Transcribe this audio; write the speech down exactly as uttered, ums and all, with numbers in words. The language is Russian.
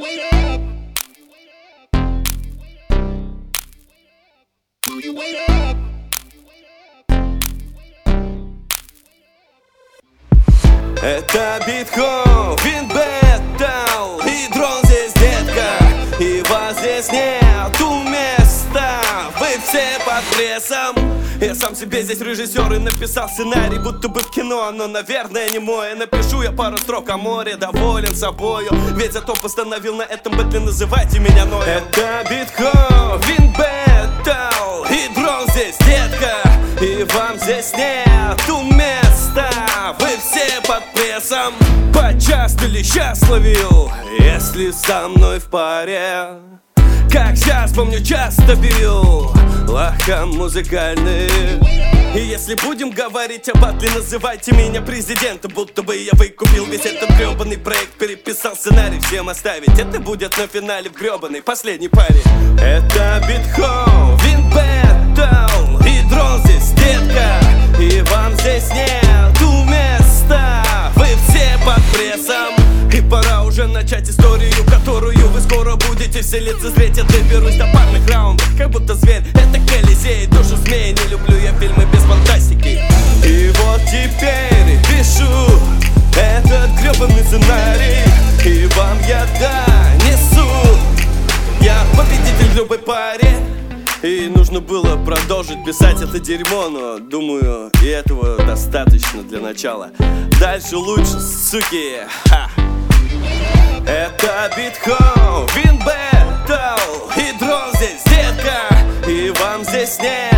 Это Битхоу, Винбеттал и дрон здесь, детка. И вас здесь нету места, вы все под прессом. Я сам себе здесь режиссер и написал сценарий, будто бы в кино, но, наверное, не мой. Напишу я пару строк о море, доволен собою, ведь зато постановил на этом бэтле, называйте меня Ноем. Это Битхоу, Винбеттал и дрон здесь, детка. И вам здесь нету места, вы все под прессом. Почасто ли счастловил, если со мной в паре? Как сейчас помню, часто бил лохам музыкальные. И если будем говорить о батле, называйте меня президентом, будто бы я выкупил весь этот гребаный проект, переписал сценарий, всем оставить. Это будет на финале в гребаной последней паре. Это Битхоу, Винбеттал и дрон здесь, детка. И вам здесь нету места, вы все под прессом. И пора уже начать историю, которую вы скоро будете все лицезреть. Я доберусь до парных раундов, как будто зверь. Это Колизей, душу змеи. Не люблю я фильмы без фантастики. И вот теперь пишу этот гребаный сценарий, и вам я донесу. Я победитель в любой паре. И нужно было продолжить писать это дерьмо, но думаю, и этого достаточно для начала. Дальше лучше, суки. Ха. Это Битхоу, Винбеттал и дрон здесь, детка. И вам здесь нет